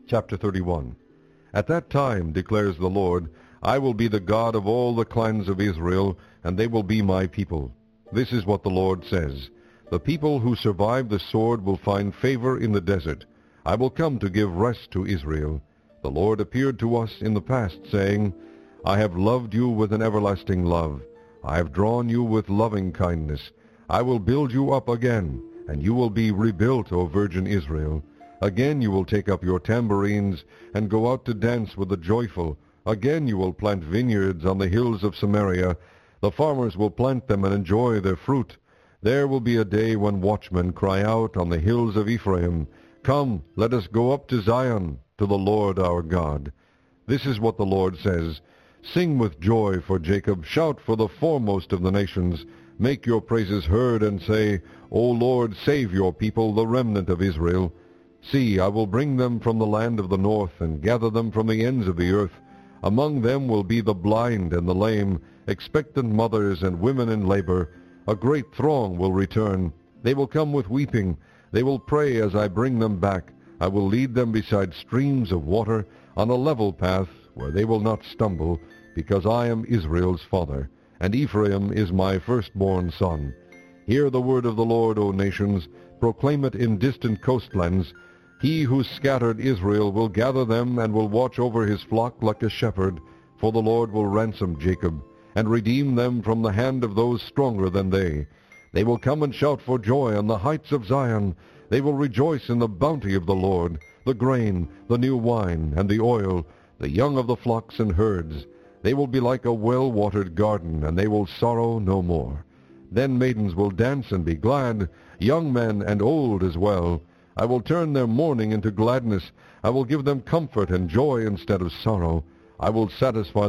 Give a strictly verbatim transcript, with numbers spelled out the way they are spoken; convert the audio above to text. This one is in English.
Chapter thirty-one. At that time, declares the Lord, I will be the God of all the clans of Israel, and they will be my people. This is what the Lord says. The people who survive the sword will find favor in the desert. I will come to give rest to Israel. The Lord appeared to us in the past, saying, I have loved you with an everlasting love. I have drawn you with loving kindness. I will build you up again, and you will be rebuilt, O virgin Israel. Again you will take up your tambourines and go out to dance with the joyful. Again you will plant vineyards on the hills of Samaria. The farmers will plant them and enjoy their fruit. There will be a day when watchmen cry out on the hills of Ephraim, Come, let us go up to Zion, to the Lord our God. This is what the Lord says, Sing with joy for Jacob, shout for the foremost of the nations. Make your praises heard and say, O Lord, save your people, the remnant of Israel. See, I will bring them from the land of the north, and gather them from the ends of the earth. Among them will be the blind and the lame, expectant mothers and women in labor. A great throng will return. They will come with weeping. They will pray as I bring them back. I will lead them beside streams of water, on a level path, where they will not stumble, because I am Israel's father, and Ephraim is my firstborn son. Hear the word of the Lord, O nations. Proclaim it in distant coastlands. He who scattered Israel will gather them and will watch over his flock like a shepherd, for the Lord will ransom Jacob, and redeem them from the hand of those stronger than they. They will come and shout for joy on the heights of Zion. They will rejoice in the bounty of the Lord, the grain, the new wine, and the oil, the young of the flocks and herds. They will be like a well-watered garden, and they will sorrow no more. Then maidens will dance and be glad, young men and old as well. I will turn their mourning into gladness. I will give them comfort and joy instead of sorrow. I will satisfy